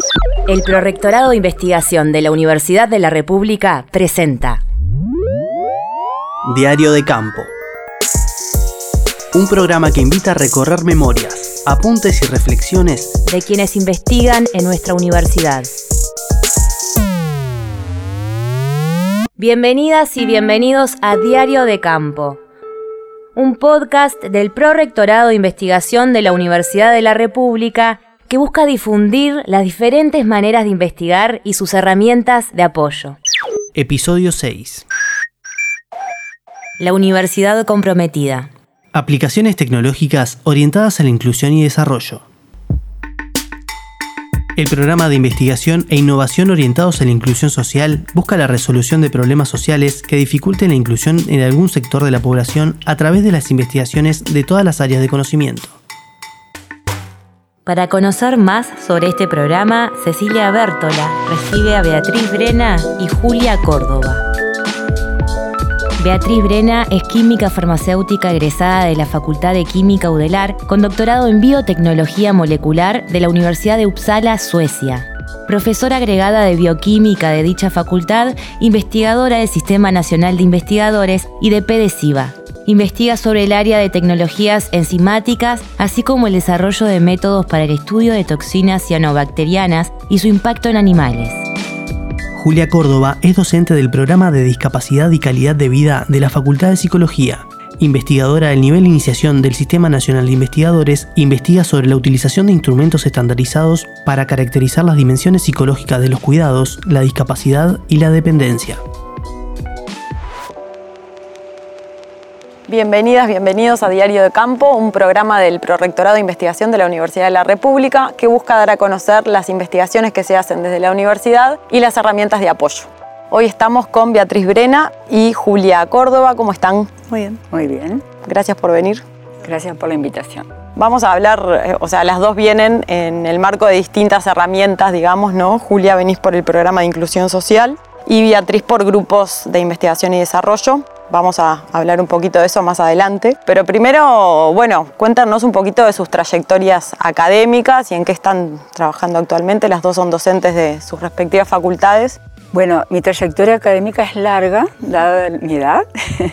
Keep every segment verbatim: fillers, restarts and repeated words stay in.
El Prorrectorado de Investigación de la Universidad de la República presenta Diario de Campo. Un programa que invita a recorrer memorias, apuntes y reflexiones de quienes investigan en nuestra universidad. Bienvenidas y bienvenidos a Diario de Campo, un podcast del Prorrectorado de Investigación de la Universidad de la República que busca difundir las diferentes maneras de investigar y sus herramientas de apoyo. Episodio seis. La Universidad Comprometida. Aplicaciones tecnológicas orientadas a la inclusión y desarrollo. El programa de investigación e innovación orientados a la inclusión social busca la resolución de problemas sociales que dificulten la inclusión en algún sector de la población a través de las investigaciones de todas las áreas de conocimiento. Para conocer más sobre este programa, Cecilia Bértola recibe a Beatriz Brena y Julia Córdoba. Beatriz Brena es química farmacéutica egresada de la Facultad de Química Uddelar con doctorado en biotecnología molecular de la Universidad de Uppsala, Suecia. Profesora agregada de bioquímica de dicha facultad, investigadora del Sistema Nacional de Investigadores y de PDCIVA. Investiga sobre el área de tecnologías enzimáticas, así como el desarrollo de métodos para el estudio de toxinas cianobacterianas y su impacto en animales. Julia Córdoba es docente del Programa de Discapacidad y Calidad de Vida de la Facultad de Psicología. Investigadora del nivel de iniciación del Sistema Nacional de Investigadores, investiga sobre la utilización de instrumentos estandarizados para caracterizar las dimensiones psicológicas de los cuidados, la discapacidad y la dependencia. Bienvenidas, bienvenidos a Diario de Campo, un programa del Prorrectorado de Investigación de la Universidad de la República que busca dar a conocer las investigaciones que se hacen desde la universidad y las herramientas de apoyo. Hoy estamos con Beatriz Brena y Julia Córdoba. ¿Cómo están? Muy bien. Muy bien. Gracias por venir. Gracias por la invitación. Vamos a hablar, o sea, las dos vienen en el marco de distintas herramientas, digamos, ¿no? Julia, venís por el programa de inclusión social y Beatriz por grupos de investigación y desarrollo. Vamos a hablar un poquito de eso más adelante. Pero primero, bueno, cuéntanos un poquito de sus trayectorias académicas y en qué están trabajando actualmente. Las dos son docentes de sus respectivas facultades. Bueno, mi trayectoria académica es larga, dada mi edad.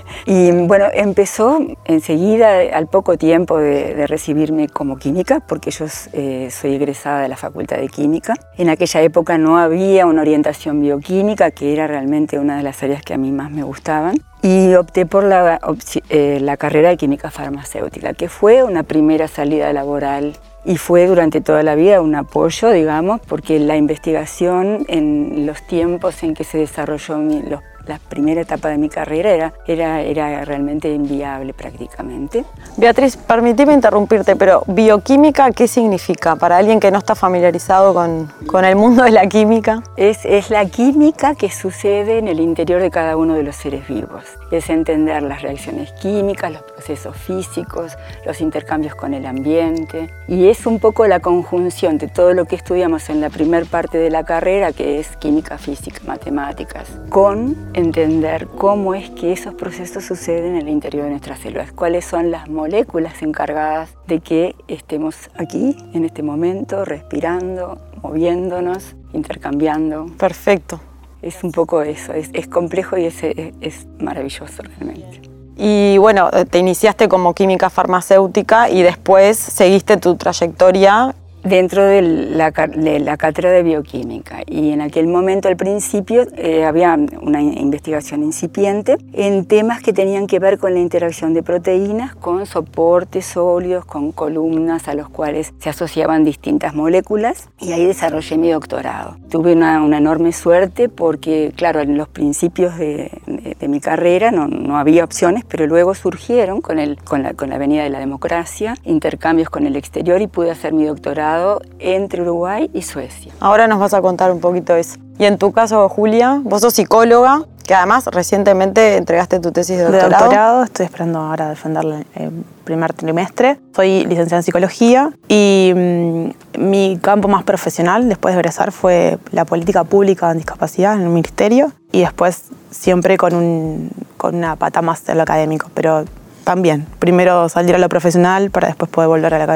Y bueno, empezó enseguida, al poco tiempo de, de recibirme como química, porque yo eh, soy egresada de la Facultad de Química. En aquella época no había una orientación bioquímica, que era realmente una de las áreas que a mí más me gustaban. Y opté por la, eh, la carrera de química farmacéutica, que fue una primera salida laboral y fue durante toda la vida un apoyo, digamos, porque la investigación en los tiempos en que se desarrolló mi, los, la primera etapa de mi carrera era, era, era realmente inviable prácticamente. Beatriz, permíteme interrumpirte, pero bioquímica, ¿qué significa para alguien que no está familiarizado con, con el mundo de la química? Es, es la química que sucede en el interior de cada uno de los seres vivos. Es entender las reacciones químicas, los procesos físicos, los intercambios con el ambiente. Y es un poco la conjunción de todo lo que estudiamos en la primera parte de la carrera, que es química, física, matemáticas, con entender cómo es que esos procesos suceden en el interior de nuestras células, cuáles son las moléculas encargadas de que estemos aquí, en este momento, respirando, moviéndonos, intercambiando. Perfecto. Es un poco eso, es, es complejo y es, es, es maravilloso realmente. Y bueno, te iniciaste como química farmacéutica y después seguiste tu trayectoria dentro de la, de la cátedra de bioquímica, y en aquel momento al principio eh, había una investigación incipiente en temas que tenían que ver con la interacción de proteínas con soportes sólidos, con columnas a los cuales se asociaban distintas moléculas, y ahí desarrollé mi doctorado. Tuve una, una enorme suerte porque, claro, en los principios de, de, de mi carrera no, no había opciones, pero luego surgieron con, el, con, la, con la venida de la democracia, intercambios con el exterior, y pude hacer mi doctorado entre Uruguay y Suecia. Ahora nos vas a contar un poquito de eso. Y en tu caso, Julia, vos sos psicóloga, que además recientemente entregaste tu tesis de doctorado. De doctorado, estoy esperando ahora defenderla el primer trimestre. Soy licenciada en psicología y mmm, mi campo más profesional después de egresar fue la política pública en discapacidad en el ministerio, y después siempre con, un, con una pata más de lo académico, pero también primero salir a lo profesional para después poder volver a la academia.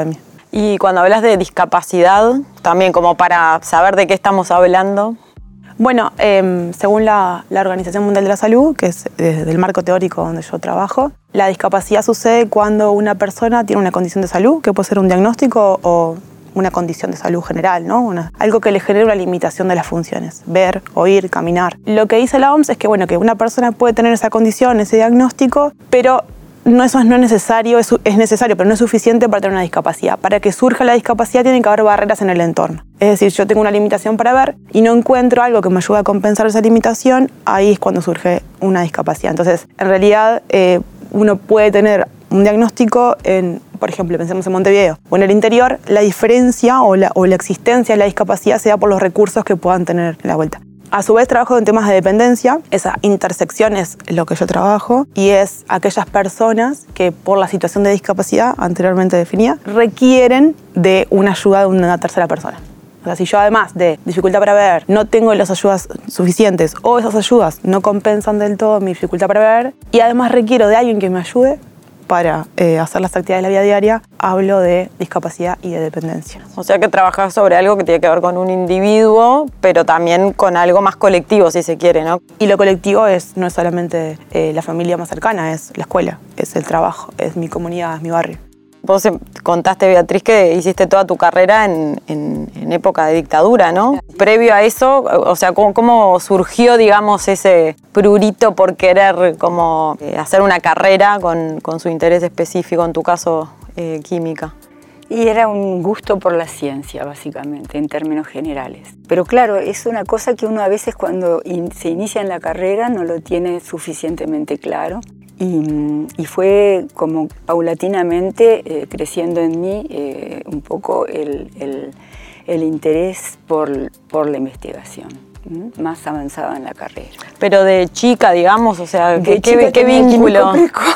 Y cuando hablas de discapacidad, también como para saber de qué estamos hablando. Bueno, eh, según la, la Organización Mundial de la Salud, que es desde el marco teórico donde yo trabajo, la discapacidad sucede cuando una persona tiene una condición de salud, que puede ser un diagnóstico o una condición de salud general, ¿no? Una, algo que le genere una limitación de las funciones, ver, oír, caminar. Lo que dice la O M S es que, bueno, que una persona puede tener esa condición, ese diagnóstico, pero no, eso no es necesario, es, es necesario, pero no es suficiente para tener una discapacidad. Para que surja la discapacidad tienen que haber barreras en el entorno. Es decir, yo tengo una limitación para ver y no encuentro algo que me ayude a compensar esa limitación, ahí es cuando surge una discapacidad. Entonces, en realidad, eh, uno puede tener un diagnóstico en, por ejemplo, pensemos en Montevideo, o en el interior, la diferencia o la, o la existencia de la discapacidad se da por los recursos que puedan tener en la vuelta. A su vez trabajo en temas de dependencia, esa intersección es lo que yo trabajo y es aquellas personas que por la situación de discapacidad anteriormente definida requieren de una ayuda de una tercera persona. O sea, si yo además de dificultad para ver no tengo las ayudas suficientes o esas ayudas no compensan del todo mi dificultad para ver y además requiero de alguien que me ayude para eh, hacer las actividades de la vida diaria, hablo de discapacidad y de dependencia. O sea que trabajas sobre algo que tiene que ver con un individuo, pero también con algo más colectivo, si se quiere, ¿no? Y lo colectivo es, no es solamente eh, la familia más cercana, es la escuela, es el trabajo, es mi comunidad, es mi barrio. Vos contaste, Beatriz, que hiciste toda tu carrera en, en, en época de dictadura, ¿no? Previo a eso, o sea, ¿cómo, cómo surgió, digamos, ese prurito por querer como eh, hacer una carrera con, con su interés específico, en tu caso, eh, química? Y era un gusto por la ciencia, básicamente, en términos generales. Pero claro, es una cosa que uno a veces cuando in, se inicia en la carrera no lo tiene suficientemente claro. Y, y fue como paulatinamente eh, creciendo en mí eh, un poco el, el, el interés por, por la investigación, ¿m? Más avanzada en la carrera. Pero de chica, digamos, o sea, de ¿qué, qué, qué vínculo?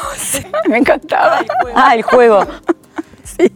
Me encantaba. Ah, el juego. Sí,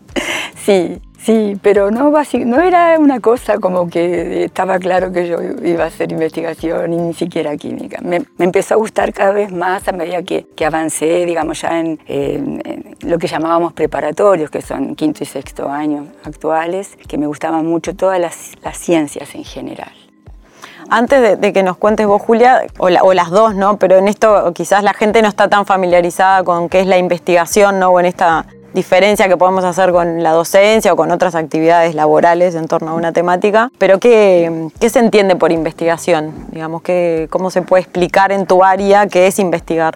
sí. Sí, pero no, no era una cosa como que estaba claro que yo iba a hacer investigación y ni siquiera química. Me, me empezó a gustar cada vez más a medida que, que avancé, digamos, ya en, en, en lo que llamábamos preparatorios, que son quinto y sexto año actuales, que me gustaban mucho todas las, las ciencias en general. Antes de, de que nos cuentes vos, Julia, o, la, o las dos, ¿no? Pero en esto quizás la gente no está tan familiarizada con qué es la investigación, ¿no? O en esta diferencia que podemos hacer con la docencia o con otras actividades laborales en torno a una temática, pero ¿qué, qué se entiende por investigación? Digamos, ¿qué, ¿cómo se puede explicar en tu área qué es investigar?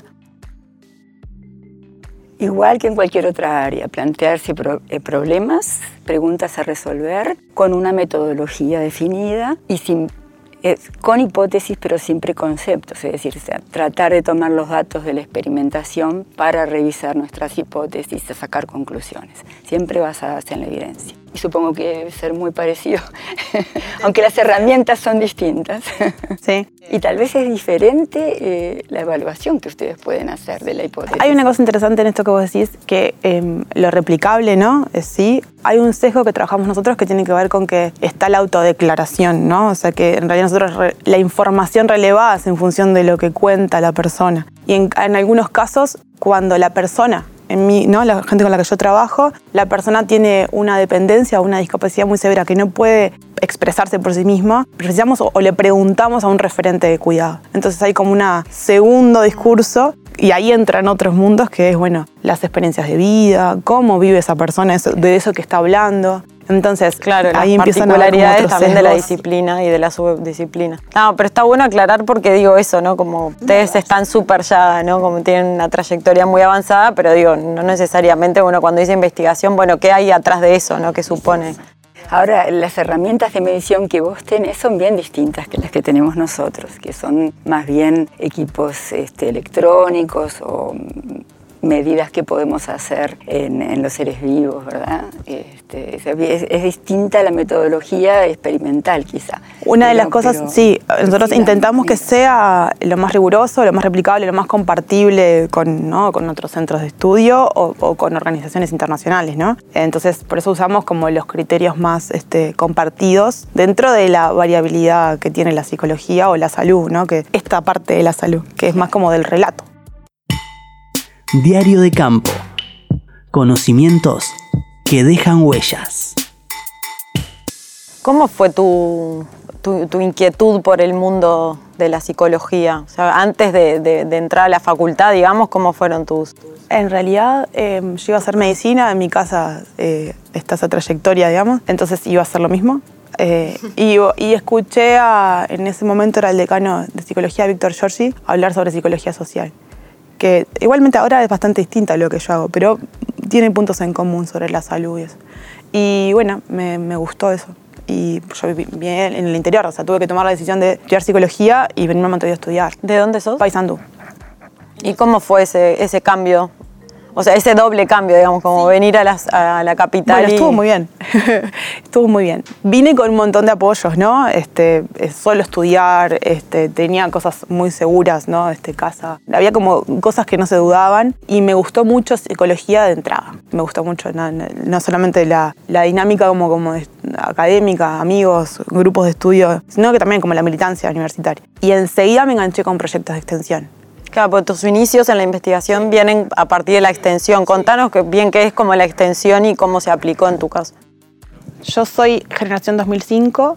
Igual que en cualquier otra área, plantearse pro, eh, problemas, preguntas a resolver, con una metodología definida y sin Eh, con hipótesis pero sin preconceptos, es decir, o sea, tratar de tomar los datos de la experimentación para revisar nuestras hipótesis y sacar conclusiones, siempre basadas en la evidencia. Y supongo que debe ser muy parecido, aunque las herramientas son distintas. Sí. Y tal vez es diferente eh, la evaluación que ustedes pueden hacer de la hipótesis. Hay una cosa interesante en esto que vos decís, que eh, lo replicable, ¿no? Es, sí, hay un sesgo que trabajamos nosotros que tiene que ver con que está la autodeclaración, ¿no? O sea que en realidad nosotros re, la información relevada es en función de lo que cuenta la persona. Y en, en algunos casos, cuando la persona, en mí, ¿no? La gente con la que yo trabajo, la persona tiene una dependencia o una discapacidad muy severa que no puede expresarse por sí misma, precisamos o, o le preguntamos a un referente de cuidado. Entonces hay como un segundo discurso y ahí entran otros mundos que es, bueno, las experiencias de vida, cómo vive esa persona, eso, de eso que está hablando. Entonces, claro, ahí las empiezan a haber particularidades otros también de la sesgos. disciplina y de la subdisciplina. No, pero está bueno aclarar porque digo eso, ¿no? Como ustedes están súper ya, ¿no? Como tienen una trayectoria muy avanzada, pero digo, no necesariamente, bueno, cuando dice investigación, bueno, ¿qué hay atrás de eso, ¿no? ¿Qué supone? Ahora, las herramientas de medición que vos tenés son bien distintas que las que tenemos nosotros, que son más bien equipos este, electrónicos o medidas que podemos hacer en, en los seres vivos, ¿verdad? Este, es, es distinta la metodología experimental, quizá. Una de pero, las cosas, pero, sí, nosotros sí, intentamos que sí. sea lo más riguroso, lo más replicable, lo más compartible con, ¿no? con otros centros de estudio o, o con organizaciones internacionales, ¿no? Entonces, por eso usamos como los criterios más este, compartidos dentro de la variabilidad que tiene la psicología o la salud, ¿no? Que esta parte de la salud, que es más como del relato. Diario de campo. Conocimientos que dejan huellas. ¿Cómo fue tu, tu, tu inquietud por el mundo de la psicología? O sea, antes de, de, de entrar a la facultad, digamos, ¿cómo fueron tus...? En realidad, eh, yo iba a hacer medicina, en mi casa eh, está esa trayectoria, digamos, entonces iba a hacer lo mismo. Eh, y, y escuché, a, en ese momento era el decano de psicología, Víctor Giorgi, hablar sobre psicología social. Que igualmente ahora es bastante distinta a lo que yo hago, pero tiene puntos en común sobre la salud y eso. Y bueno, me, me gustó eso. Y yo viví en el interior, o sea, tuve que tomar la decisión de estudiar psicología y venirme a Montevideo a estudiar. ¿De dónde sos? Paysandú. ¿Y cómo fue ese, ese cambio? O sea, ese doble cambio, digamos, como sí. venir a, las, a la capital. Bueno, y... estuvo muy bien. Estuvo muy bien. Vine con un montón de apoyos, ¿no? Este, solo estudiar, este, tenía cosas muy seguras, ¿no? Este, casa. Había como cosas que no se dudaban y me gustó mucho psicología de entrada. Me gustó mucho, no, no solamente la, la dinámica como, como de, académica, amigos, grupos de estudio, sino que también como la militancia universitaria. Y enseguida me enganché con proyectos de extensión. Claro, porque tus inicios en la investigación vienen a partir de la extensión. Contanos que, bien qué es como la extensión y cómo se aplicó en tu caso. Yo soy generación dos mil cinco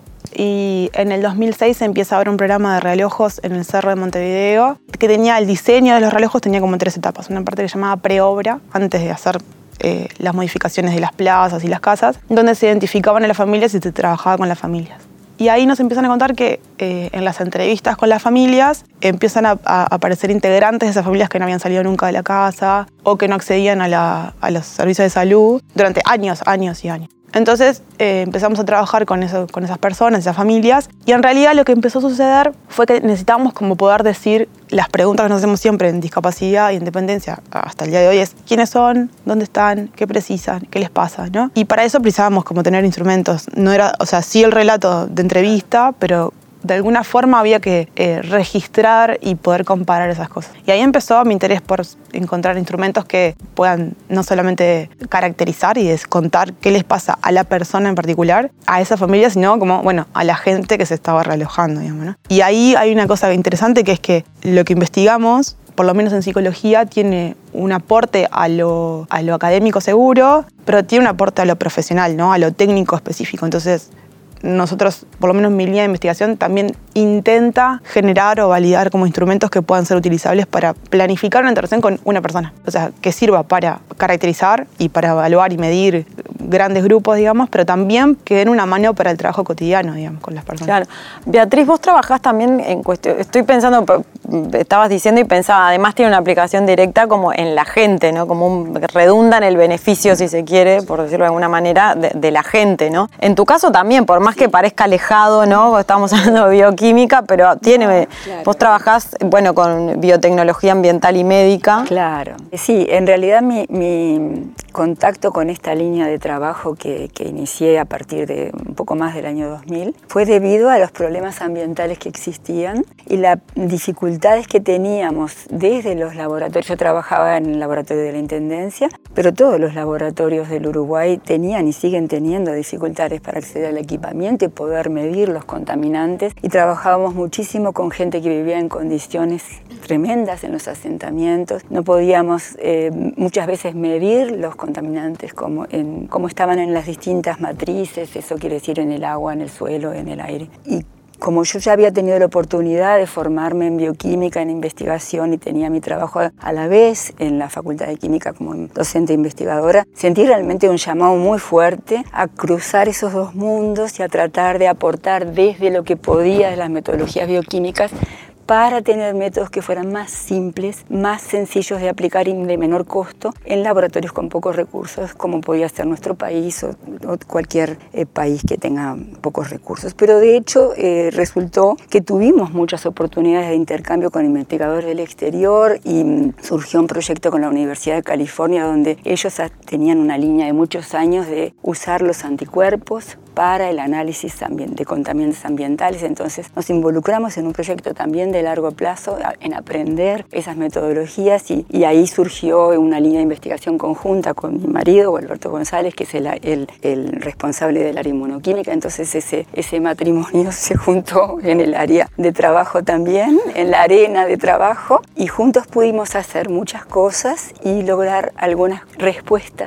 y en el dos mil seis se empieza a ver un programa de relojos en el Cerro de Montevideo que tenía el diseño de los relojos, tenía como tres etapas. Una parte que se llamaba preobra, antes de hacer eh, las modificaciones de las plazas y las casas, donde se identificaban a las familias y se trabajaba con las familias. Y ahí nos empiezan a contar que eh, en las entrevistas con las familias empiezan a, a aparecer integrantes de esas familias que no habían salido nunca de la casa o que no accedían a, la, a los servicios de salud durante años, años y años. Entonces eh, empezamos a trabajar con, eso, con esas personas, esas familias, y en realidad lo que empezó a suceder fue que necesitábamos como poder decir las preguntas que nos hacemos siempre en discapacidad y en dependencia hasta el día de hoy es ¿quiénes son? ¿Dónde están? ¿Qué precisan? ¿Qué les pasa? ¿No? Y para eso precisábamos como tener instrumentos. No era, o sea, sí el relato de entrevista, pero de alguna forma había que eh, registrar y poder comparar esas cosas. Y ahí empezó mi interés por encontrar instrumentos que puedan no solamente caracterizar y contar qué les pasa a la persona en particular, a esa familia, sino como, bueno, a la gente que se estaba realojando, digamos, ¿no? Y ahí hay una cosa interesante que es que lo que investigamos, por lo menos en psicología, tiene un aporte a lo, a lo académico seguro, pero tiene un aporte a lo profesional, ¿no? A lo técnico específico. Entonces, nosotros, por lo menos mi línea de investigación, también intenta generar o validar como instrumentos que puedan ser utilizables para planificar una interacción con una persona. O sea, que sirva para caracterizar y para evaluar y medir grandes grupos, digamos, pero también que den una mano para el trabajo cotidiano, digamos, con las personas. Claro. Beatriz, vos trabajás también en cuestión, estoy pensando, estabas diciendo y pensaba, además tiene una aplicación directa como en la gente, ¿no? Como un, redunda en el beneficio, si se quiere, por decirlo de alguna manera, de, de la gente, ¿no? En tu caso también, por más que parezca alejado, ¿no? Estamos hablando de bioquímica, pero tiene, claro. Vos trabajás, bueno, con biotecnología ambiental y médica. Claro. Sí, en realidad mi, mi contacto con esta línea de trabajo que, que inicié a partir de un poco más del año dos mil fue debido a los problemas ambientales que existían y las dificultades que teníamos desde los laboratorios. Yo trabajaba en el laboratorio de la Intendencia, pero todos los laboratorios del Uruguay tenían y siguen teniendo dificultades para acceder al equipamiento y poder medir los contaminantes, y trabajábamos muchísimo con gente que vivía en condiciones tremendas en los asentamientos. No podíamos eh, muchas veces medir los contaminantes como, en, como estaban en las distintas matrices, eso quiere decir en el agua, en el suelo, en el aire. Y como yo ya había tenido la oportunidad de formarme en bioquímica, en investigación, y tenía mi trabajo a la vez en la Facultad de Química como docente investigadora, sentí realmente un llamado muy fuerte a cruzar esos dos mundos y a tratar de aportar desde lo que podía de las metodologías bioquímicas para tener métodos que fueran más simples, más sencillos de aplicar y de menor costo en laboratorios con pocos recursos, como podía ser nuestro país o, o cualquier eh, país que tenga pocos recursos. Pero de hecho eh, resultó que tuvimos muchas oportunidades de intercambio con investigadores del exterior y mm, surgió un proyecto con la Universidad de California donde ellos tenían una línea de muchos años de usar los anticuerpos para el análisis de contaminantes ambientales. Entonces nos involucramos en un proyecto también de largo plazo en aprender esas metodologías y, y ahí surgió una línea de investigación conjunta con mi marido, Alberto González, que es el, el, el responsable del área inmunoquímica. Entonces ese, ese matrimonio se juntó en el área de trabajo también, en la arena de trabajo, y juntos pudimos hacer muchas cosas y lograr algunas respuestas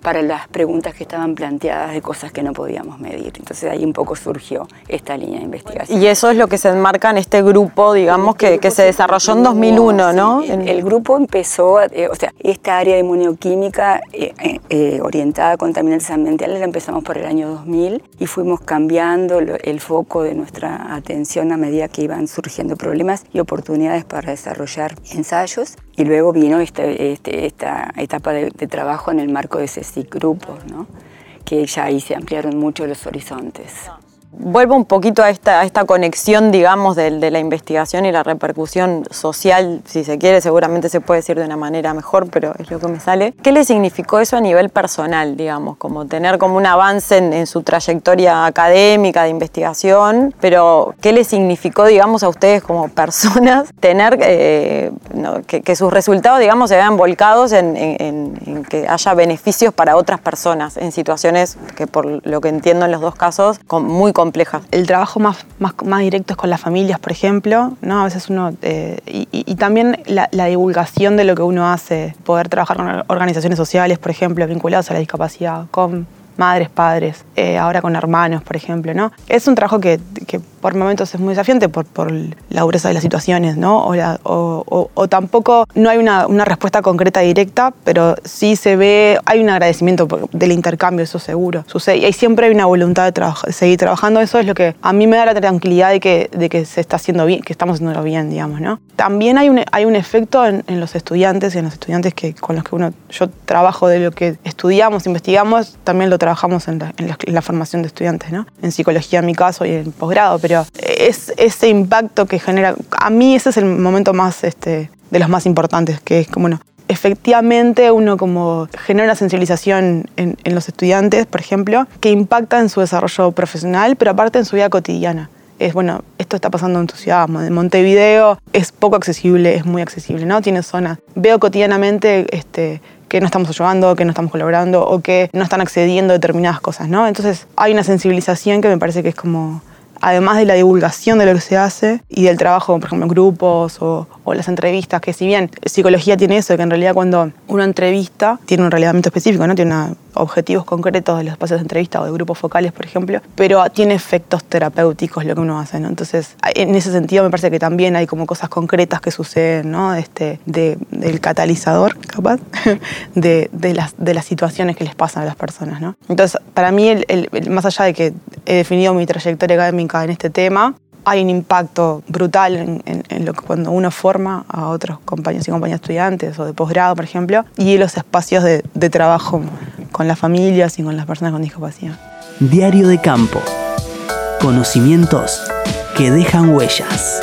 para las preguntas que estaban planteadas de cosas que no podíamos medir. Entonces ahí un poco surgió esta línea de investigación. Y eso es lo que se enmarca en este grupo, digamos, que, grupo que se desarrolló en dos mil uno, ¿no? Sí, el, el grupo empezó, eh, o sea, esta área de inmunoquímica eh, eh, eh, orientada a contaminantes ambientales la empezamos por el año dos mil y fuimos cambiando lo, el foco de nuestra atención a medida que iban surgiendo problemas y oportunidades para desarrollar ensayos. Y luego vino este, este, esta etapa de, de trabajo en el marco de C S I C grupos, ¿no? Que ya ahí se ampliaron mucho los horizontes. Vuelvo un poquito a esta, a esta conexión, digamos, de, de la investigación y la repercusión social, si se quiere, seguramente se puede decir de una manera mejor, pero es lo que me sale. ¿Qué le significó eso a nivel personal, digamos, como tener como un avance en, en su trayectoria académica de investigación, pero qué le significó, digamos, a ustedes como personas tener eh, no, que, que sus resultados, digamos, se vean volcados en, en, en que haya beneficios para otras personas en situaciones que, por lo que entiendo en los dos casos, con, muy complejas? El trabajo más, más, más directo es con las familias, por ejemplo, ¿no? A veces uno... Eh, y, y también la, la divulgación de lo que uno hace, poder trabajar con organizaciones sociales, por ejemplo, vinculadas a la discapacidad, con madres, padres, eh, ahora con hermanos, por ejemplo, ¿no? Es un trabajo que, que por momentos es muy desafiante por, por la dureza de las situaciones, ¿no? O, la, o, o, o tampoco no hay una, una respuesta concreta directa, pero sí se ve, hay un agradecimiento del intercambio, eso seguro sucede. Y siempre hay una voluntad de, traba, de seguir trabajando. Eso es lo que a mí me da la tranquilidad de que, de que se está haciendo bien, que estamos haciéndolo bien, digamos, ¿no? También hay un, hay un efecto en, en los estudiantes y en los estudiantes que, con los que uno, yo trabajo de lo que estudiamos, investigamos, también lo trabajamos en la, en la, en la formación de estudiantes, ¿no? En psicología en mi caso y en posgrado, pero es ese impacto que genera, a mí ese es el momento más, este, de los más importantes, que es como, bueno, efectivamente uno como genera una sensibilización en, en los estudiantes, por ejemplo, que impacta en su desarrollo profesional, pero aparte en su vida cotidiana. Es, bueno, esto está pasando en tu ciudad, Montevideo es poco accesible, es muy accesible, ¿no? Tiene zonas. Veo cotidianamente este, que no estamos ayudando, que no estamos colaborando o que no están accediendo a determinadas cosas, ¿no? Entonces hay una sensibilización que me parece que es como, además de la divulgación de lo que se hace y del trabajo, por ejemplo, en grupos o, o las entrevistas, que si bien psicología tiene eso, que en realidad cuando uno entrevista tiene un relevamiento específico, ¿no? Tiene una, objetivos concretos de los espacios de entrevista o de grupos focales, por ejemplo, pero tiene efectos terapéuticos lo que uno hace, ¿no? Entonces, en ese sentido me parece que también hay como cosas concretas que suceden, ¿no? Este, de, del catalizador, capaz, de, de, las, de las situaciones que les pasan a las personas, ¿no? Entonces, para mí, el, el, el, más allá de que he definido mi trayectoria académica en este tema, hay un impacto brutal en, en, en lo que cuando uno forma a otros compañeros y compañeras estudiantes o de posgrado, por ejemplo, y los espacios de, de trabajo con las familias y con las personas con discapacidad. Diario de campo. Conocimientos que dejan huellas.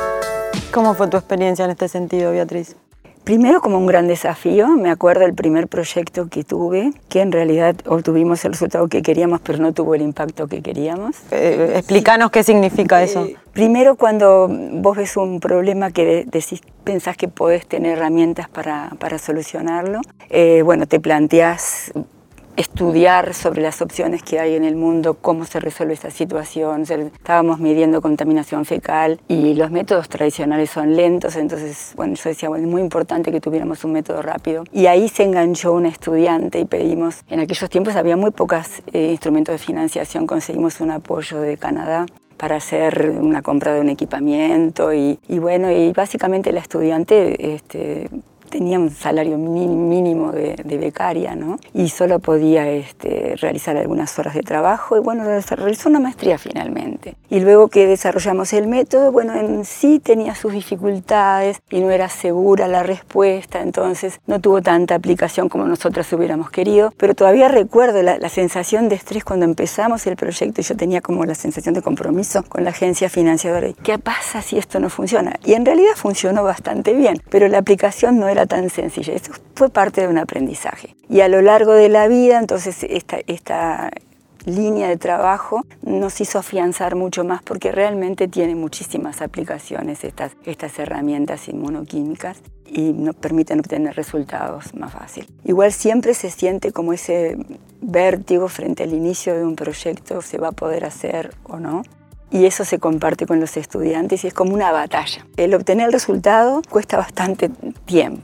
¿Cómo fue tu experiencia en este sentido, Beatriz? Primero como un gran desafío, me acuerdo del primer proyecto que tuve, que en realidad obtuvimos el resultado que queríamos, pero no tuvo el impacto que queríamos. Eh, explícanos qué significa eso. Eh, primero cuando vos ves un problema que decís, pensás que podés tener herramientas para, para solucionarlo, eh, bueno, te planteás estudiar sobre las opciones que hay en el mundo, cómo se resuelve esa situación. Estábamos midiendo contaminación fecal y los métodos tradicionales son lentos, entonces, bueno, yo decía, bueno, es muy importante que tuviéramos un método rápido. Y ahí se enganchó una estudiante y pedimos, en aquellos tiempos había muy pocos eh, instrumentos de financiación, conseguimos un apoyo de Canadá para hacer una compra de un equipamiento y, y bueno, y básicamente la estudiante este, tenía un salario mínimo de, de becaria, ¿no? Y solo podía este, realizar algunas horas de trabajo y bueno, realizó una maestría finalmente. Y luego que desarrollamos el método, bueno, en sí tenía sus dificultades y no era segura la respuesta, entonces no tuvo tanta aplicación como nosotras hubiéramos querido, pero todavía recuerdo la, la sensación de estrés cuando empezamos el proyecto y yo tenía como la sensación de compromiso con la agencia financiadora. ¿Qué pasa si esto no funciona? Y en realidad funcionó bastante bien, pero la aplicación no era tan sencilla. Eso fue parte de un aprendizaje. Y a lo largo de la vida, entonces, esta, esta línea de trabajo nos hizo afianzar mucho más porque realmente tiene muchísimas aplicaciones estas, estas herramientas inmunoquímicas y nos permiten obtener resultados más fácil. Igual siempre se siente como ese vértigo frente al inicio de un proyecto, se va a poder hacer o no. Y eso se comparte con los estudiantes y es como una batalla. El obtener el resultado cuesta bastante tiempo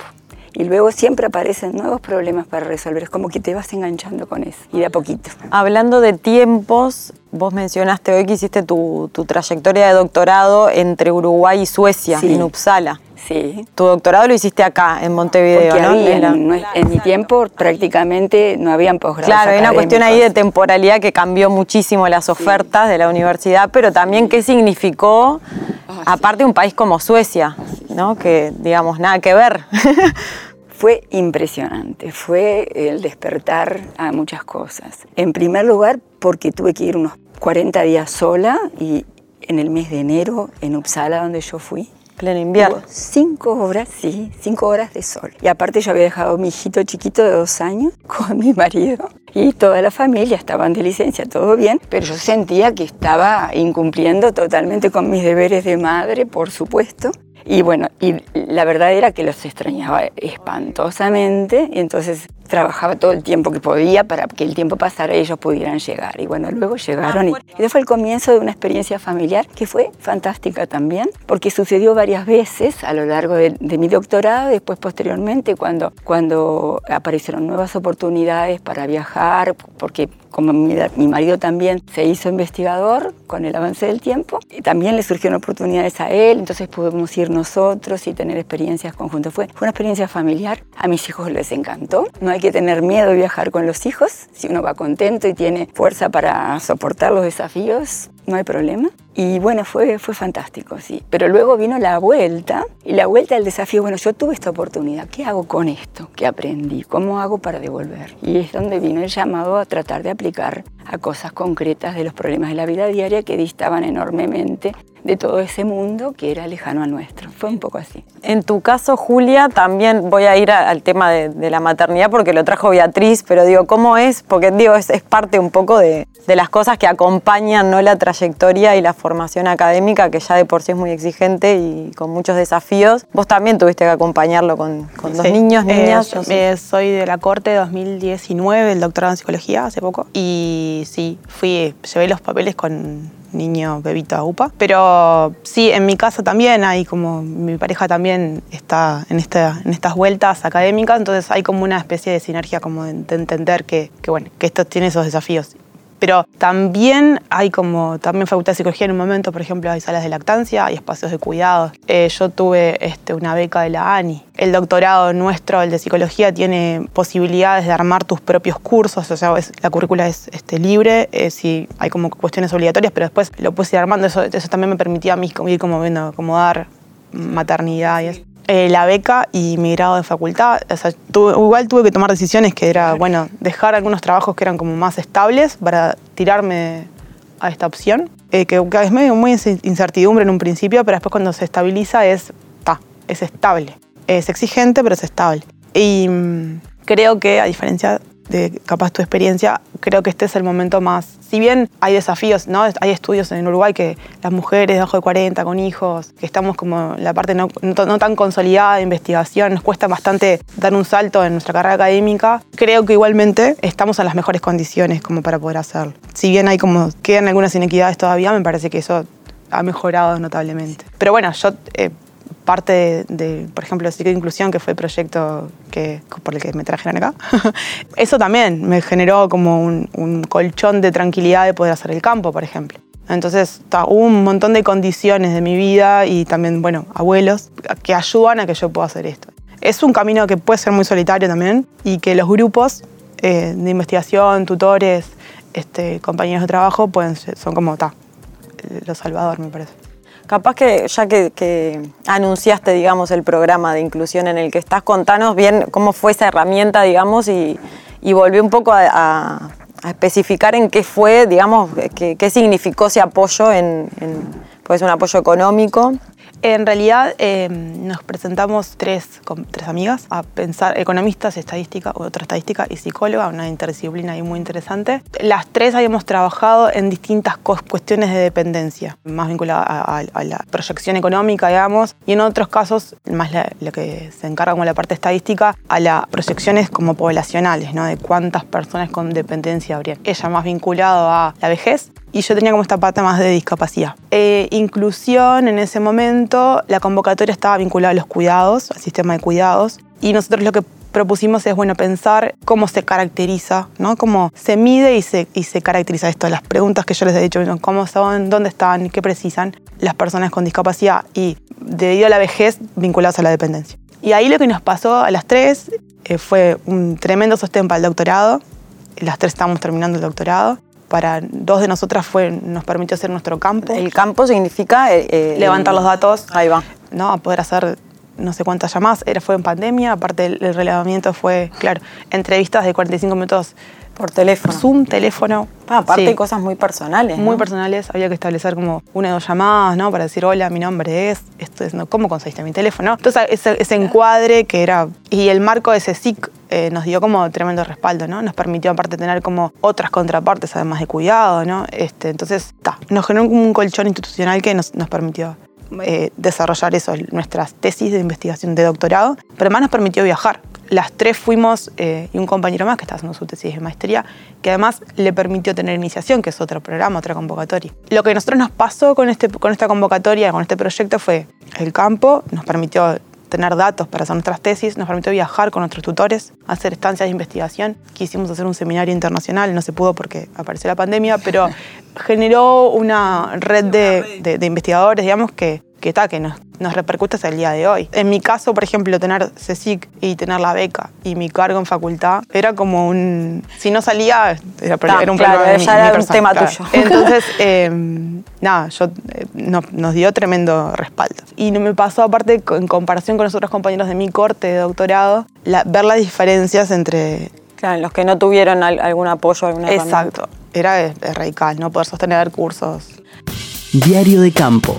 Y luego siempre aparecen nuevos problemas para resolver, es como que te vas enganchando con eso, y de a poquito. Hablando de tiempos, vos mencionaste hoy que hiciste tu, tu trayectoria de doctorado entre Uruguay y Suecia, sí. en Uppsala. Sí. Tu doctorado lo hiciste acá, en Montevideo, Porque ¿no? Había, en, en, en mi tiempo prácticamente no habían posgrados Claro, hay una cuestión ahí de académicos. temporalidad que cambió muchísimo las ofertas sí. de la universidad, pero también qué significó, oh, aparte de sí. un país como Suecia, ¿no? Que, digamos, nada que ver. Fue impresionante, fue el despertar a muchas cosas. En primer lugar, porque tuve que ir unos cuarenta días sola y en el mes de enero en Uppsala, donde yo fui, pleno invierno. Hubo cinco horas, sí, cinco horas de sol. Y aparte yo había dejado a mi hijito chiquito de dos años con mi marido y toda la familia estaban de licencia, todo bien, pero yo sentía que estaba incumpliendo totalmente con mis deberes de madre, por supuesto. Y bueno, y la verdad era que los extrañaba espantosamente, y entonces trabajaba todo el tiempo que podía para que el tiempo pasara y ellos pudieran llegar. Y bueno, luego llegaron y ese fue el comienzo de una experiencia familiar que fue fantástica también, porque sucedió varias veces a lo largo de, de mi doctorado, después posteriormente cuando, cuando aparecieron nuevas oportunidades para viajar, porque como mi, mi marido también se hizo investigador con el avance del tiempo, y también le surgieron oportunidades a él, entonces pudimos ir nosotros y tener experiencias conjuntas. Fue, fue una experiencia familiar, a mis hijos les encantó, no hay que tener miedo de viajar con los hijos, si uno va contento y tiene fuerza para soportar los desafíos, no hay problema. Y bueno, fue, fue fantástico, sí. Pero luego vino la vuelta, y la vuelta del desafío, bueno, yo tuve esta oportunidad, ¿qué hago con esto? ¿Qué aprendí? ¿Cómo hago para devolver? Y es donde vino el llamado a tratar de aplicar a cosas concretas de los problemas de la vida diaria que distaban enormemente de todo ese mundo que era lejano al nuestro. Fue un poco así. En tu caso, Julia, también voy a ir a, al tema de, de la maternidad porque lo trajo Beatriz, pero digo, ¿cómo es? Porque digo, es, es parte un poco de, de las cosas que acompañan, ¿no?, la trayectoria y la formación académica, que ya de por sí es muy exigente y con muchos desafíos. Vos también tuviste que acompañarlo con, con dos sí. niños, niñas. Eh, yo eh, soy de la corte dos mil diecinueve, del doctorado en psicología, hace poco. Y sí, fui, llevé los papeles con niño bebito a UPA. Pero sí, en mi casa también hay como, mi pareja también está en, esta, en estas vueltas académicas, entonces hay como una especie de sinergia como de, de entender que, que, bueno, que esto tiene esos desafíos. Pero también hay como, también facultad de psicología en un momento, por ejemplo, hay salas de lactancia, hay espacios de cuidados. Eh, yo tuve este, una beca de la ANI. El doctorado nuestro, el de psicología, tiene posibilidades de armar tus propios cursos, o sea, es, la currícula es este, libre, eh, sí, hay como cuestiones obligatorias, pero después lo puedes ir armando. Eso, eso también me permitía a mí ir como viendo, acomodar maternidad y eso. Eh, la beca y mi grado de facultad, o sea, tuve, igual tuve que tomar decisiones que era, bueno, dejar algunos trabajos que eran como más estables para tirarme a esta opción, eh, que, que es medio muy incertidumbre en un principio, pero después cuando se estabiliza es, ta, es estable. Es exigente, pero es estable. Y mmm, creo que, a diferencia de capaz tu experiencia, creo que este es el momento más, si bien hay desafíos, ¿no? Hay estudios en Uruguay que las mujeres debajo de cuarenta con hijos, que estamos como en la parte no, no, no tan consolidada de investigación, nos cuesta bastante dar un salto en nuestra carrera académica, creo que igualmente estamos en las mejores condiciones como para poder hacerlo. Si bien hay como, quedan algunas inequidades todavía, me parece que eso ha mejorado notablemente. Pero bueno, yo... Eh, parte de, de, por ejemplo, el ciclo de inclusión, que fue el proyecto que, por el que me trajeron acá, eso también me generó como un, un colchón de tranquilidad de poder hacer el campo, por ejemplo. Entonces, ta, hubo un montón de condiciones de mi vida y también, bueno, abuelos, que ayudan a que yo pueda hacer esto. Es un camino que puede ser muy solitario también y que los grupos eh, de investigación, tutores, este, compañeros de trabajo, pueden ser, son como, ta, lo salvador, me parece. Capaz que ya que, que anunciaste, digamos, el programa de inclusión en el que estás, contanos bien cómo fue esa herramienta, digamos, y, y volví un poco a, a, a especificar en qué fue, digamos, qué, qué significó ese apoyo, en, en, pues un apoyo económico. En realidad eh, nos presentamos tres, con, tres amigas a pensar, economistas, estadística, otra estadística y psicóloga, una interdisciplina ahí muy interesante. Las tres habíamos trabajado en distintas cuestiones de dependencia, más vinculada a, a, a la proyección económica, digamos, y en otros casos, más la, la que se encarga como la parte estadística, a las proyecciones como poblacionales, ¿no? De cuántas personas con dependencia habría. Ella más vinculado a la vejez, y yo tenía como esta pata más de discapacidad. Eh, inclusión, en ese momento, la convocatoria estaba vinculada a los cuidados, al sistema de cuidados, Y nosotros lo que propusimos es, bueno, pensar cómo se caracteriza, ¿no? Cómo se mide y se, y se caracteriza esto. Las preguntas que yo les he dicho, cómo son, dónde están, qué precisan las personas con discapacidad y debido a la vejez vinculadas a la dependencia. Y ahí lo que nos pasó a las tres eh, fue un tremendo sostén para el doctorado. Las tres estábamos terminando el doctorado. Para dos de nosotras fue, nos permitió hacer nuestro campo. El campo significa... Eh, eh, levantar los datos. Ahí va. ¿No? A poder hacer no sé cuántas llamadas. Era, fue en pandemia, aparte el, el relevamiento fue, claro, entrevistas de cuarenta y cinco minutos por teléfono. Zoom, teléfono. Ah, aparte sí. de cosas muy personales, Muy ¿no? personales. Había que establecer como una o dos llamadas, ¿no? Para decir, hola, mi nombre es, esto es, ¿no? ¿Cómo conseguiste mi teléfono? Entonces, ese, ese encuadre que era... Y el marco de ese S I C eh, nos dio como tremendo respaldo, ¿no? Nos permitió, aparte, tener como otras contrapartes, además de cuidado, ¿no? Este, entonces, ta, nos generó como un colchón institucional que nos, nos permitió eh, desarrollar eso, nuestras tesis de investigación de doctorado, pero además nos permitió viajar. Las tres fuimos, eh, y un compañero más que está haciendo su tesis de maestría, que además le permitió tener iniciación, que es otro programa, otra convocatoria. Lo que a nosotros nos pasó con, este, con esta convocatoria, con este proyecto, fue el campo, nos permitió tener datos para hacer nuestras tesis, nos permitió viajar con nuestros tutores, hacer estancias de investigación. Quisimos hacer un seminario internacional, no se pudo porque apareció la pandemia, pero generó una red de, de, de investigadores, digamos, que, que, ta, que nos, nos repercute hasta el día de hoy. En mi caso, por ejemplo, tener C S I C y tener la beca y mi cargo en facultad era como un... Si no salía, era, Ta, era un claro, problema de ya mi, era mi un persona, tema claro. tuyo. Entonces, eh, nada, yo, eh, no, nos dio tremendo respaldo. Y no me pasó, aparte, en comparación con los otros compañeros de mi corte de doctorado, la, ver las diferencias entre... Claro, los que no tuvieron al, algún apoyo, alguna Exacto. Era es, es radical, no poder sostener cursos. Diario de campo.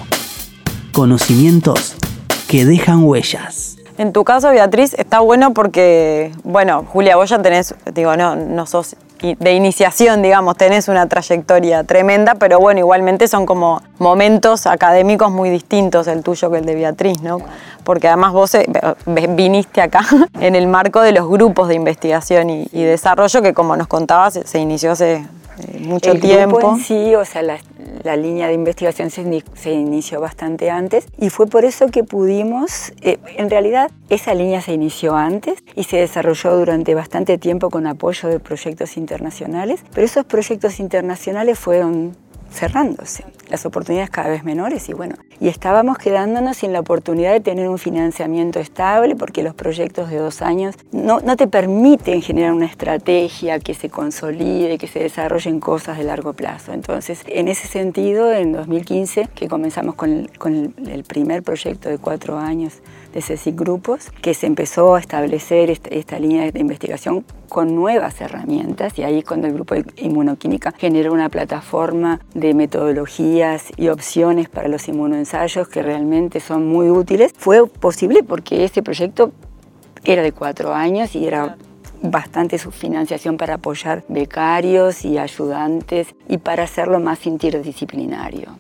Conocimientos que dejan huellas. En tu caso, Beatriz, está bueno porque, bueno, Julia, vos ya tenés, digo, no, no sos de iniciación, digamos, tenés una trayectoria tremenda, pero bueno, igualmente son como momentos académicos muy distintos el tuyo que el de Beatriz, ¿no? Porque además vos eh, viniste acá en el marco de los grupos de investigación y, y desarrollo que, como nos contabas, se, se inició hace eh, mucho el tiempo. Grupo en sí, o sea, la, la línea de investigación se, se inició bastante antes y fue por eso que pudimos, eh, en realidad esa línea se inició antes y se desarrolló durante bastante tiempo con apoyo de proyectos internacionales, pero esos proyectos internacionales fueron cerrándose, las oportunidades cada vez menores y bueno, y estábamos quedándonos sin la oportunidad de tener un financiamiento estable porque los proyectos de dos años no, no te permiten generar una estrategia que se consolide, que se desarrollen cosas de largo plazo. Entonces, en ese sentido, en dos mil quince, que comenzamos con el, con el, el primer proyecto de cuatro años de C S I C Grupos, que se empezó a establecer esta, esta línea de investigación con nuevas herramientas y ahí cuando el grupo de inmunoquímica generó una plataforma de metodologías y opciones para los inmunoensayos que realmente son muy útiles, fue posible porque este proyecto era de cuatro años y era bastante subfinanciación para apoyar becarios y ayudantes y para hacerlo más interdisciplinario.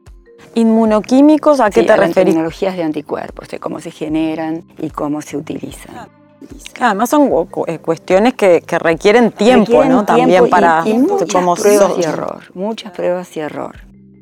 ¿Inmunoquímicos a qué Sí, te a las referís? tecnologías de anticuerpos, de cómo se generan y cómo se utilizan. Además son cuestiones que, que requieren tiempo, Requieren ¿no? tiempo También y- para y, muchas como pruebas so- y error, muchas pruebas y error.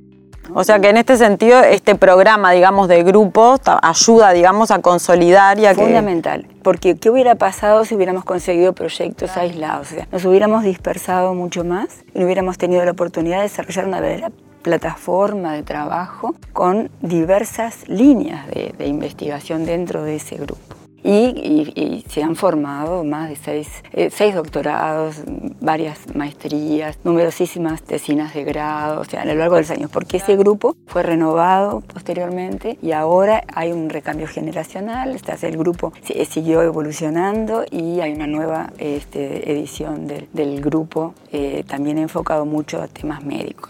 O sea que en este sentido este programa, digamos, de grupos ta- ayuda, digamos, a consolidar y a que... Fundamental, porque ¿qué hubiera pasado si hubiéramos conseguido proyectos aislados? O sea, nos hubiéramos dispersado mucho más y no hubiéramos tenido la oportunidad de desarrollar una verdadera plataforma de trabajo con diversas líneas de, de investigación dentro de ese grupo. Y, y, y se han formado más de seis, eh, seis doctorados, varias maestrías, numerosísimas tesinas de grado, o sea, a lo largo de los años, porque ese grupo fue renovado posteriormente y ahora hay un recambio generacional, o sea, el grupo siguió evolucionando y hay una nueva este, edición del, del grupo, eh, también enfocado mucho a temas médicos.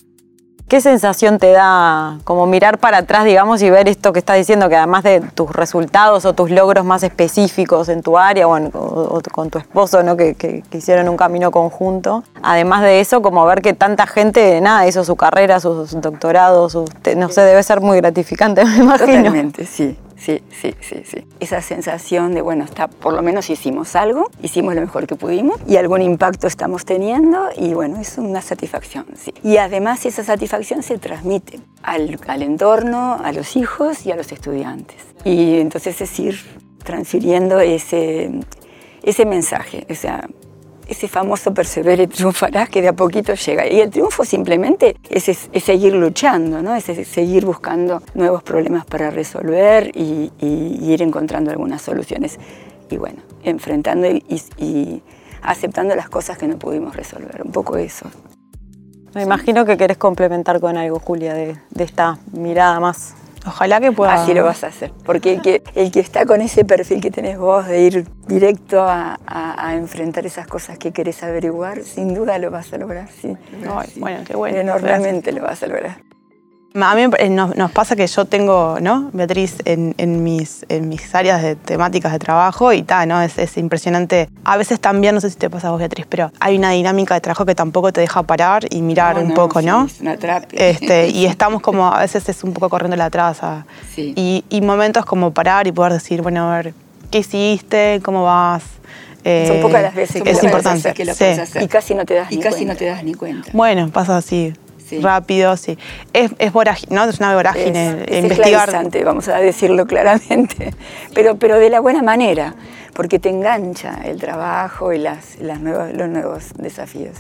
¿Qué sensación te da como mirar para atrás, digamos, y ver esto que estás diciendo, que además de tus resultados o tus logros más específicos en tu área, bueno, o, o con tu esposo, ¿no? que, que, que hicieron un camino conjunto, además de eso, como ver que tanta gente, nada, hizo su carrera, sus doctorados, sus, no sé, debe ser muy gratificante, me imagino. Totalmente, sí. Sí, sí, sí, sí. Esa sensación de, bueno, está, por lo menos hicimos algo, hicimos lo mejor que pudimos y algún impacto estamos teniendo y bueno, es una satisfacción, sí. Y además esa satisfacción se transmite al, al entorno, a los hijos y a los estudiantes. Y entonces es ir transfiriendo ese, ese mensaje, o sea, ese famoso persevera y triunfarás que de a poquito llega. Y el triunfo simplemente es, es, es seguir luchando, ¿no? Es, es seguir buscando nuevos problemas para resolver y, y, y ir encontrando algunas soluciones. Y bueno, enfrentando y, y, y aceptando las cosas que no pudimos resolver, un poco eso. Me imagino que querés complementar con algo, Julia, de, de esta mirada más. Ojalá que pueda. Así lo vas a hacer, porque el que, el que está con ese perfil que tenés vos de ir directo a, a, a enfrentar esas cosas que querés averiguar, sin duda lo vas a lograr, sí. Ay, sí. Bueno, qué bueno. Enormemente lo vas a lograr. A mí nos, nos pasa que yo tengo, ¿no? Beatriz, en, en, mis, en mis áreas de temáticas de trabajo y tal, ¿no? Es, es impresionante. A veces también, no sé si te pasa a vos, Beatriz, pero hay una dinámica de trabajo que tampoco te deja parar y mirar no, un no, poco, sí, ¿no? Es una terapia. Este, y estamos como, a veces es un poco corriendo la atrás. Sí. Y, y momentos como parar y poder decir, bueno, a ver, ¿qué hiciste? ¿Cómo vas? Eh, Son pocas las veces que es lo importante. Hacer, que lo sí. hacer. Y casi no te das y ni casi cuenta. no te das ni cuenta. Bueno, pasa así. Sí. Rápido, sí. Es, es vorágine, ¿no? Es una vorágine. Es, es investigar. Vamos a decirlo claramente, pero, pero de la buena manera, porque te engancha el trabajo y las, las nuevos, los nuevos desafíos.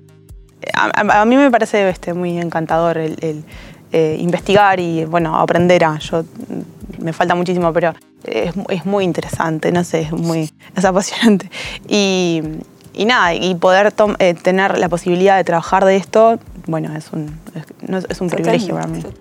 A, a, a mí me parece este, muy encantador el, el eh, investigar y, bueno, aprender a. Yo, me falta muchísimo, pero es, es muy interesante, no sé, es muy es apasionante. Y, y nada, y poder tom, eh, tener la posibilidad de trabajar de esto, bueno, es un, es, es un privilegio para mí.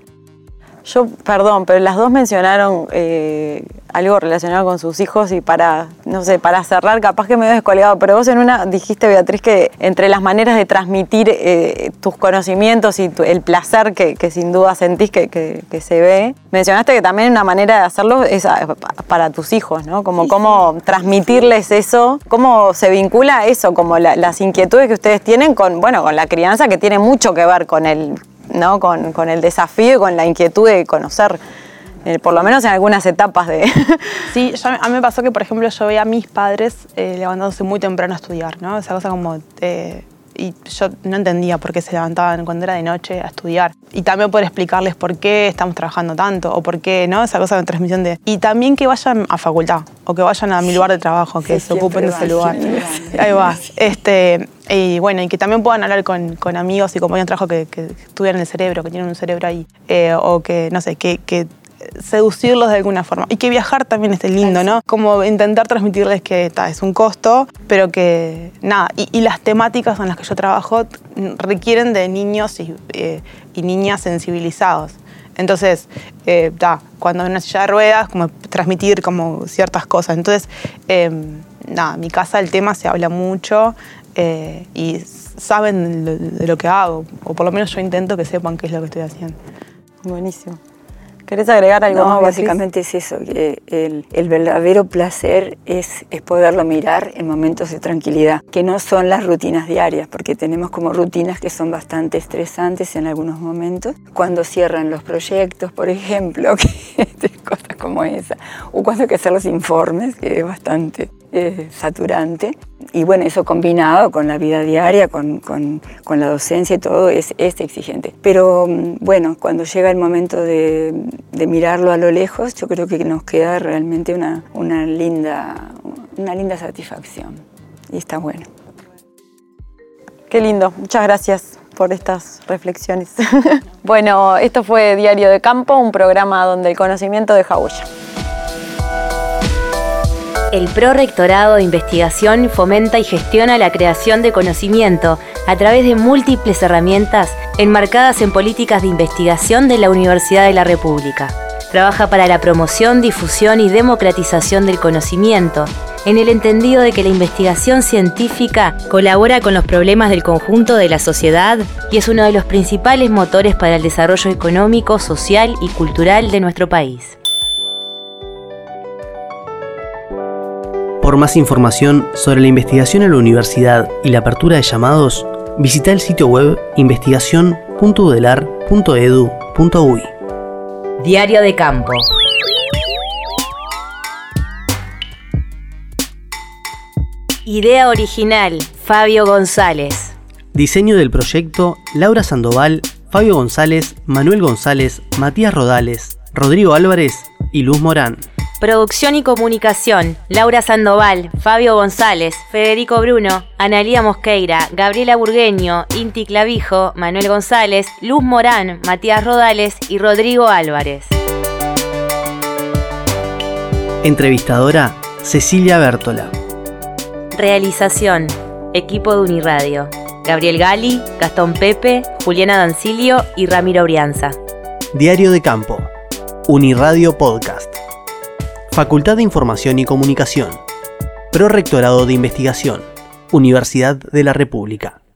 Yo, perdón, pero las dos mencionaron eh, algo relacionado con sus hijos y para, no sé, para cerrar, capaz que me he descolgado, pero vos en una dijiste, Beatriz, que entre las maneras de transmitir eh, tus conocimientos y tu, el placer que, que sin duda sentís que, que, que se ve, mencionaste que también una manera de hacerlo es a, para tus hijos, ¿no? Como sí, cómo sí. transmitirles eso, cómo se vincula eso, como la, las inquietudes que ustedes tienen con, bueno, con la crianza, que tiene mucho que ver con el... ¿no? Con, con el desafío y con la inquietud de conocer, eh, por lo menos en algunas etapas de... Sí, yo, a mí me pasó que, por ejemplo, yo veía a mis padres eh, levantándose muy temprano a estudiar, ¿no? Esa cosa como... Eh, y yo no entendía por qué se levantaban cuando era de noche a estudiar. Y también poder explicarles por qué estamos trabajando tanto, o por qué, ¿no? Esa cosa de transmisión de... Y también que vayan a facultad, o que vayan a mi lugar de trabajo, que sí, se ocupen de ese lugar. Ahí va. Este... Y bueno, y que también puedan hablar con, con amigos y compañeros de trabajo que, que estudian el cerebro, que tienen un cerebro ahí. Eh, o que, no sé, que, que seducirlos de alguna forma. Y que viajar también esté lindo, ¿no? Como intentar transmitirles que ta, es un costo, pero que nada. Y, y las temáticas en las que yo trabajo requieren de niños y, eh, y niñas sensibilizados. Entonces, eh, ta, cuando en una silla de ruedas, como transmitir como ciertas cosas. Entonces, eh, nada, en mi casa el tema se habla mucho. Eh, y saben de, de lo que hago, o por lo menos yo intento que sepan qué es lo que estoy haciendo. Buenísimo. ¿Querés agregar algo no, más? Básicamente es eso, que el, el verdadero placer es, es poderlo mirar en momentos de tranquilidad, que no son las rutinas diarias, porque tenemos como rutinas que son bastante estresantes en algunos momentos, cuando cierran los proyectos, por ejemplo, que, cosas como esa, o cuando hay que hacer los informes, que es bastante eh, saturante. Y bueno, eso combinado con la vida diaria, con, con, con la docencia y todo, es, es exigente. Pero bueno, cuando llega el momento de, de mirarlo a lo lejos, yo creo que nos queda realmente una, una, linda, una linda satisfacción. Y está bueno. Qué lindo. Muchas gracias por estas reflexiones. Bueno, esto fue Diario de Campo, un programa donde el conocimiento deja huella. El Prorrectorado de Investigación fomenta y gestiona la creación de conocimiento a través de múltiples herramientas enmarcadas en políticas de investigación de la Universidad de la República. Trabaja para la promoción, difusión y democratización del conocimiento, en el entendido de que la investigación científica colabora con los problemas del conjunto de la sociedad y es uno de los principales motores para el desarrollo económico, social y cultural de nuestro país. Por más información sobre la investigación en la universidad y la apertura de llamados, visita el sitio web investigación punto udelar punto edu punto uy. Diario de Campo. Idea original, Fabio González. Diseño del proyecto, Laura Sandoval, Fabio González, Manuel González, Matías Rodales, Rodrigo Álvarez y Luz Morán. Producción y comunicación, Laura Sandoval, Fabio González, Federico Bruno, Analía Mosqueira, Gabriela Burgueño, Inti Clavijo, Manuel González, Luz Morán, Matías Rodales y Rodrigo Álvarez. Entrevistadora, Cecilia Bértola. Realización, equipo de Uniradio, Gabriel Gali, Gastón Pepe, Juliana Dancilio y Ramiro Brianza. Diario de Campo, Uniradio Podcast. Facultad de Información y Comunicación. Prorectorado de Investigación. Universidad de la República.